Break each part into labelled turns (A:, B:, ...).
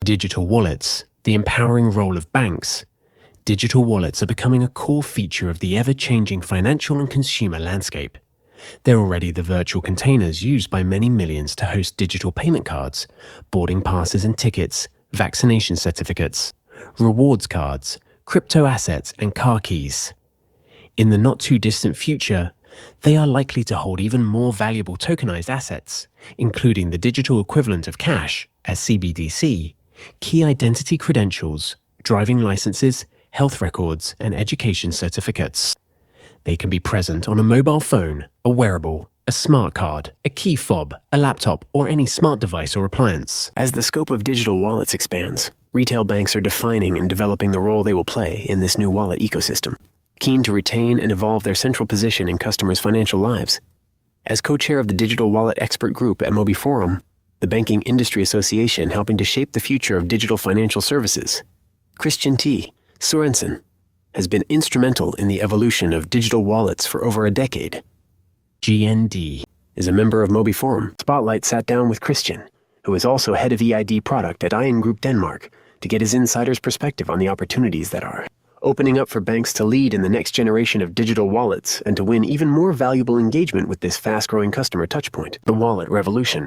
A: Digital wallets, the empowering role of banks. Digital wallets are becoming a core feature of the ever-changing financial and consumer landscape. They're already the virtual containers used by many millions to host digital payment cards, boarding passes and tickets, vaccination certificates, rewards cards, crypto assets, and car keys. In the not-too-distant future, they are likely to hold even more valuable tokenized assets, including the digital equivalent of cash, as CBDC, key identity credentials, driving licenses, health records, and education certificates. They can be present on a mobile phone, a wearable, a smart card, a key fob, a laptop, or any smart device or appliance. As the scope of digital wallets expands, retail banks are defining and developing the role they will play in this new wallet ecosystem, keen to retain and evolve their central position in customers' financial lives. As co-chair of the Digital Wallet Expert Group at Mobiforum, the Banking Industry Association helping to shape the future of digital financial services, Christian T. Sorensen has been instrumental in the evolution of digital wallets for over a decade. GND is a member of Mobiforum. Spotlight sat down with Christian, who is also head of EID product at IN Group Denmark, to get his insider's perspective on the opportunities that are opening up for banks to lead in the next generation of digital wallets and to win even more valuable engagement with this fast-growing customer touchpoint, the wallet revolution.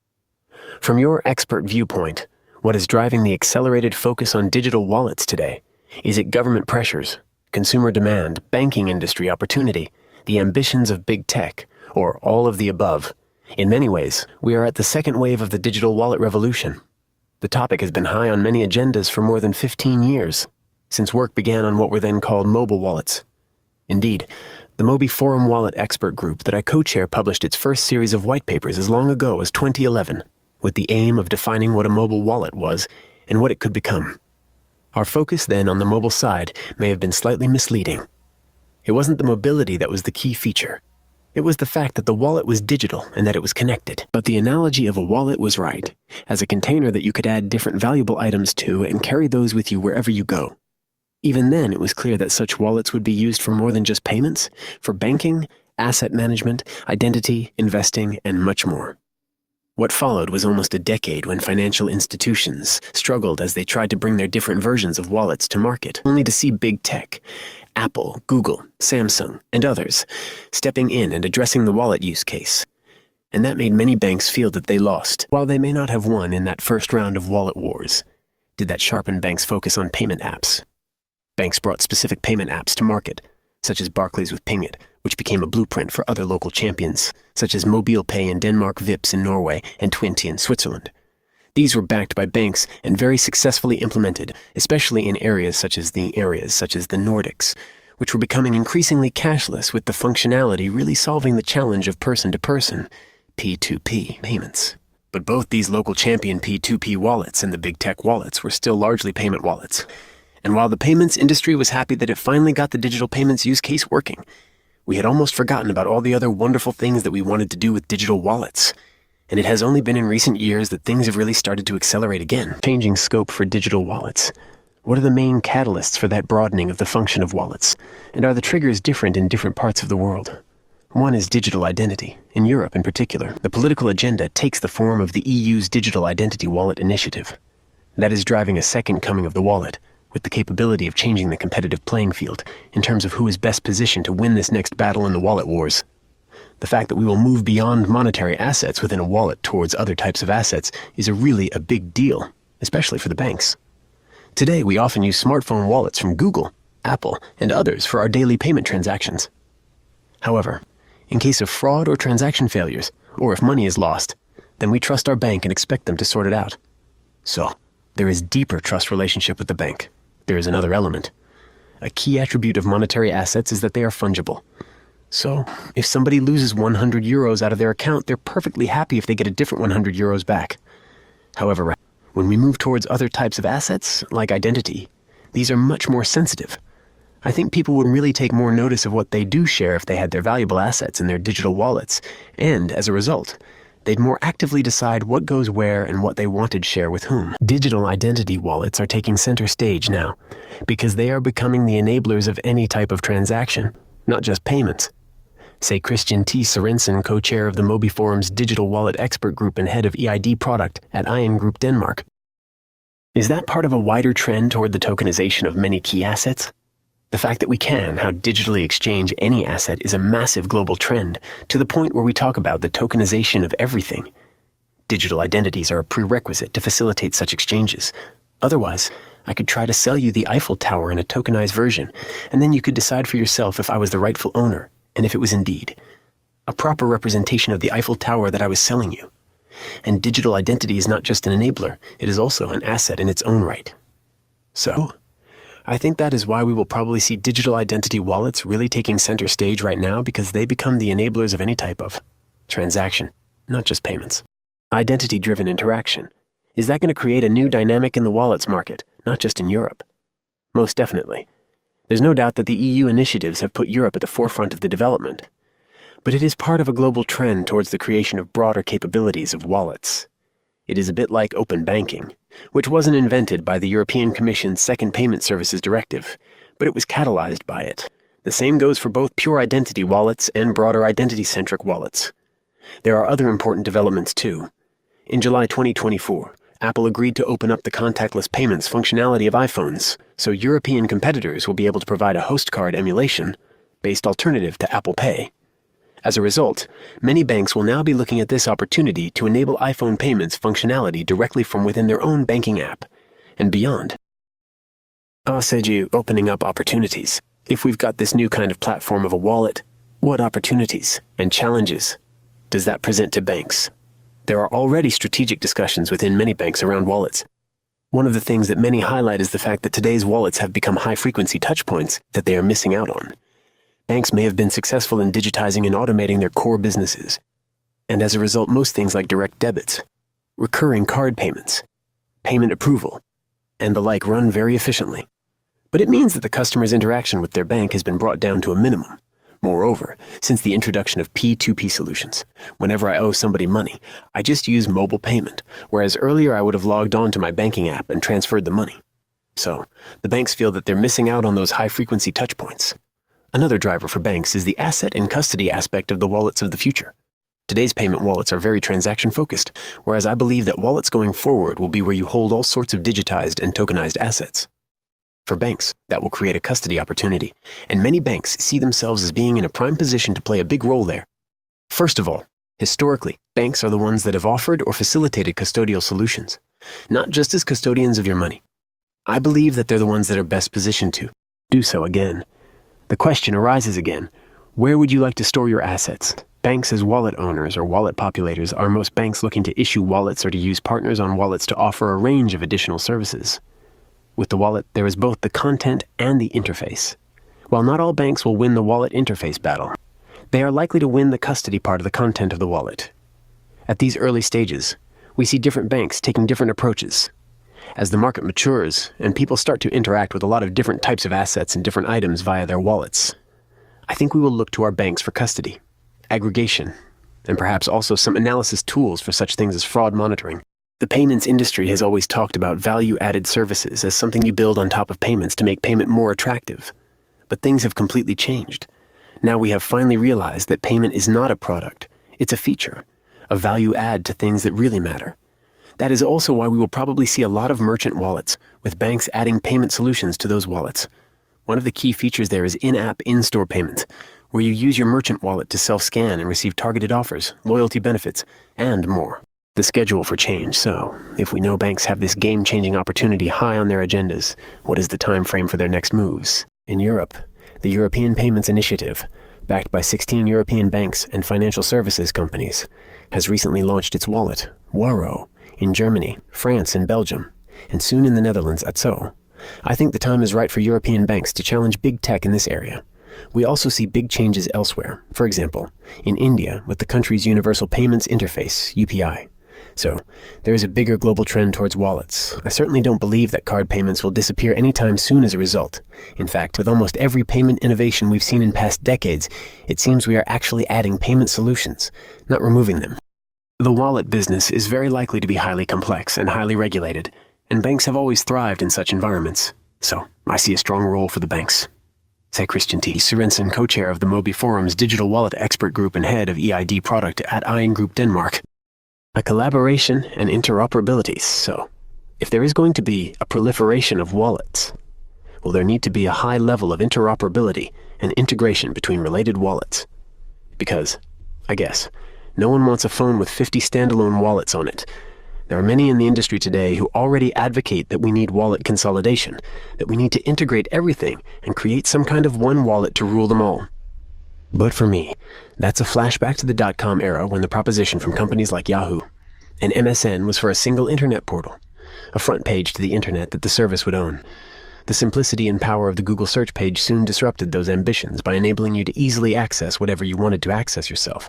A: From your expert viewpoint, what is driving the accelerated focus on digital wallets today? Is it government pressures, consumer demand, banking industry opportunity, the ambitions of big tech, or all of the above? In many ways, we are at the second wave of the digital wallet revolution. The topic has been high on many agendas for more than 15 years, since work began on what were then called mobile wallets. Indeed, the Mobiforum Wallet Expert Group that I co-chair published its first series of white papers as long ago as 2011, with the aim of defining what a mobile wallet was and what it could become. Our focus then on the mobile side may have been slightly misleading. It wasn't the mobility that was the key feature. It was the fact that the wallet was digital and that it was connected. But the analogy of a wallet was right, as a container that you could add different valuable items to and carry those with you wherever you go. Even then, it was clear that such wallets would be used for more than just payments, for banking, asset management, identity, investing, and much more. What followed was almost a decade when financial institutions struggled as they tried to bring their different versions of wallets to market, only to see big tech, Apple, Google, Samsung, and others stepping in and addressing the wallet use case. And that made many banks feel that they lost. While they may not have won in that first round of wallet wars, did that sharpen banks' focus on payment apps? Banks brought specific payment apps to market, such as Barclays with Pingit, which became a blueprint for other local champions, such as MobilePay in Denmark, Vipps in Norway, and Twinty in Switzerland. These were backed by banks and very successfully implemented, especially in areas such as the Nordics, which were becoming increasingly cashless, with the functionality really solving the challenge of person-to-person, P2P payments. But both these local champion P2P wallets and the big tech wallets were still largely payment wallets. And while the payments industry was happy that it finally got the digital payments use case working, we had almost forgotten about all the other wonderful things that we wanted to do with digital wallets. And it has only been in recent years that things have really started to accelerate again. Changing scope for digital wallets. What are the main catalysts for that broadening of the function of wallets? And are the triggers different in different parts of the world? One is digital identity. In Europe in particular, the political agenda takes the form of the EU's Digital Identity Wallet Initiative. That is driving a second coming of the wallet, with the capability of changing the competitive playing field in terms of who is best positioned to win this next battle in the wallet wars. The fact that we will move beyond monetary assets within a wallet towards other types of assets is really a big deal, especially for the banks. Today, we often use smartphone wallets from Google, Apple, and others for our daily payment transactions. However, in case of fraud or transaction failures, or if money is lost, then we trust our bank and expect them to sort it out. So, there is deeper trust relationship with the bank. There is another element. A key attribute of monetary assets is that they are fungible. So, if somebody loses 100 euros out of their account, they're perfectly happy if they get a different 100 euros back. However, when we move towards other types of assets, like identity, these are much more sensitive. I think people would really take more notice of what they do share if they had their valuable assets in their digital wallets, and, as a result, they'd more actively decide what goes where and what they wanted share with whom. Digital identity wallets are taking center stage now, because they are becoming the enablers of any type of transaction, not just payments. Say Christian T. Sorensen, co-chair of the Mobiforum's Digital Wallet Expert Group and head of EID product at IN Group Denmark, Is that part of a wider trend toward the tokenization of many key assets? The fact that we can how digitally exchange any asset is a massive global trend, to the point where we talk about the tokenization of everything. Digital identities are a prerequisite to facilitate such exchanges. Otherwise, I could try to sell you the Eiffel Tower in a tokenized version, and then you could decide for yourself if I was the rightful owner, and if it was indeed a proper representation of the Eiffel Tower that I was selling you. And digital identity is not just an enabler, it is also an asset in its own right. So, I think that is why we will probably see digital identity wallets really taking center stage right now, because they become the enablers of any type of transaction, not just payments. Identity-driven interaction. Is that going to create a new dynamic in the wallets market, not just in Europe? Most definitely. There's no doubt that the EU initiatives have put Europe at the forefront of the development. But it is part of a global trend towards the creation of broader capabilities of wallets. It is a bit like open banking, which wasn't invented by the European Commission's Second Payment Services Directive, but it was catalyzed by it. The same goes for both pure identity wallets and broader identity-centric wallets. There are other important developments too. In July 2024, Apple agreed to open up the contactless payments functionality of iPhones, so European competitors will be able to provide a host card emulation-based alternative to Apple Pay. As a result, many banks will now be looking at this opportunity to enable iPhone payments functionality directly from within their own banking app and beyond. Said you opening up opportunities. If we've got this new kind of platform of a wallet, what opportunities and challenges does that present to banks? There are already strategic discussions within many banks around wallets. One of the things that many highlight is the fact that today's wallets have become high-frequency touchpoints that they are missing out on. Banks may have been successful in digitizing and automating their core businesses, and as a result, most things like direct debits, recurring card payments, payment approval, and the like run very efficiently. But it means that the customer's interaction with their bank has been brought down to a minimum. Moreover, since the introduction of P2P solutions, whenever I owe somebody money, I just use mobile payment, whereas earlier I would have logged on to my banking app and transferred the money. So, the banks feel that they're missing out on those high-frequency touchpoints. Another driver for banks is the asset and custody aspect of the wallets of the future. Today's payment wallets are very transaction-focused, whereas I believe that wallets going forward will be where you hold all sorts of digitized and tokenized assets. For banks, that will create a custody opportunity, and many banks see themselves as being in a prime position to play a big role there. First of all, historically, banks are the ones that have offered or facilitated custodial solutions, not just as custodians of your money. I believe that they're the ones that are best positioned to do so again. The question arises again, where would you like to store your assets? Banks as wallet owners or wallet populators, are most banks looking to issue wallets or to use partners on wallets to offer a range of additional services? With the wallet, there is both the content and the interface. While not all banks will win the wallet interface battle, they are likely to win the custody part of the content of the wallet. At these early stages, we see different banks taking different approaches. As the market matures and people start to interact with a lot of different types of assets and different items via their wallets, I think we will look to our banks for custody, aggregation, and perhaps also some analysis tools for such things as fraud monitoring. The payments industry has always talked about value-added services as something you build on top of payments to make payment more attractive. But things have completely changed. Now we have finally realized that payment is not a product, it's a feature, a value add to things that really matter. That is also why we will probably see a lot of merchant wallets, with banks adding payment solutions to those wallets. One of the key features there is in-app, in-store payment, where you use your merchant wallet to self-scan and receive targeted offers, loyalty benefits, and more. The schedule for change. So, if we know banks have this game-changing opportunity high on their agendas, what is the time frame for their next moves? In Europe, the European Payments Initiative, backed by 16 European banks and financial services companies, has recently launched its wallet, Waro, in Germany, France, and Belgium, and soon in the Netherlands, Atso. I think the time is right for European banks to challenge big tech in this area. We also see big changes elsewhere, for example, in India with the country's Universal Payments Interface, UPI. So, there is a bigger global trend towards wallets. I certainly don't believe that card payments will disappear anytime soon as a result. In fact, with almost every payment innovation we've seen in past decades, it seems we are actually adding payment solutions, not removing them. The wallet business is very likely to be highly complex and highly regulated, and banks have always thrived in such environments. So, I see a strong role for the banks. Say Christian T. Sørensen, co-chair of the Mobi Forum's Digital Wallet Expert Group and head of EID product at Iron Group Denmark. A collaboration and interoperability, so If there is going to be a proliferation of wallets, will there need to be a high level of interoperability and integration between related wallets? Because, I guess, no one wants a phone with 50 standalone wallets on it. There are many in the industry today who already advocate that we need wallet consolidation, that we need to integrate everything and create some kind of one wallet to rule them all. But for me, that's a flashback to the dot-com era when the proposition from companies like Yahoo and MSN was for a single internet portal, a front page to the internet that the service would own. The simplicity and power of the Google search page soon disrupted those ambitions by enabling you to easily access whatever you wanted to access yourself.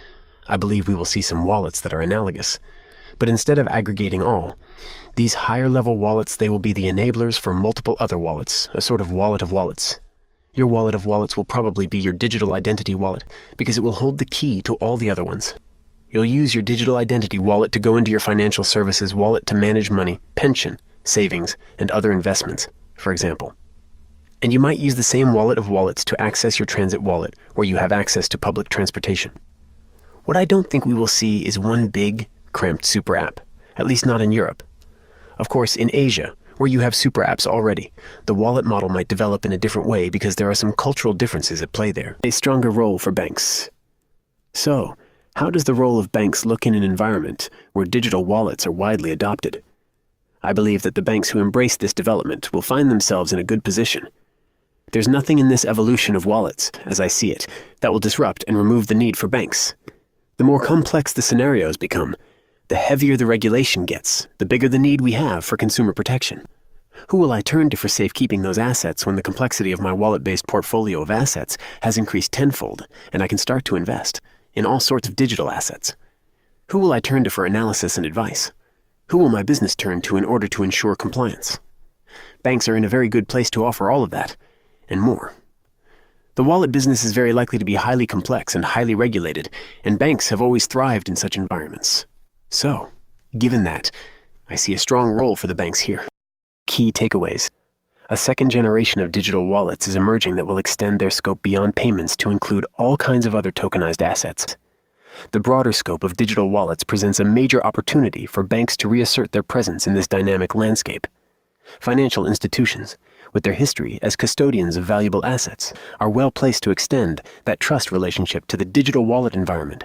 A: I believe we will see some wallets that are analogous. But instead of aggregating all, these higher-level wallets, they will be the enablers for multiple other wallets, a sort of wallet of wallets. Your wallet of wallets will probably be your digital identity wallet because it will hold the key to all the other ones. You'll use your digital identity wallet to go into your financial services wallet to manage money, pension, savings, and other investments, for example. And you might use the same wallet of wallets to access your transit wallet where you have access to public transportation. What I don't think we will see is one big, cramped super app, at least not in Europe. Of course, in Asia, where you have super apps already, the wallet model might develop in a different way because there are some cultural differences at play there. A stronger role for banks. So, how does the role of banks look in an environment where digital wallets are widely adopted? I believe that the banks who embrace this development will find themselves in a good position. There's nothing in this evolution of wallets, as I see it, that will disrupt and remove the need for banks. The more complex the scenarios become, the heavier the regulation gets, the bigger the need we have for consumer protection. Who will I turn to for safekeeping those assets when the complexity of my wallet-based portfolio of assets has increased tenfold and I can start to invest in all sorts of digital assets? Who will I turn to for analysis and advice? Who will my business turn to in order to ensure compliance? Banks are in a very good place to offer all of that, and more. The wallet business is very likely to be highly complex and highly regulated, and banks have always thrived in such environments. So, given that, I see a strong role for the banks here. Key takeaways. A second generation of digital wallets is emerging that will extend their scope beyond payments to include all kinds of other tokenized assets. The broader scope of digital wallets presents a major opportunity for banks to reassert their presence in this dynamic landscape. Financial institutions, with their history as custodians of valuable assets, are well placed to extend that trust relationship to the digital wallet environment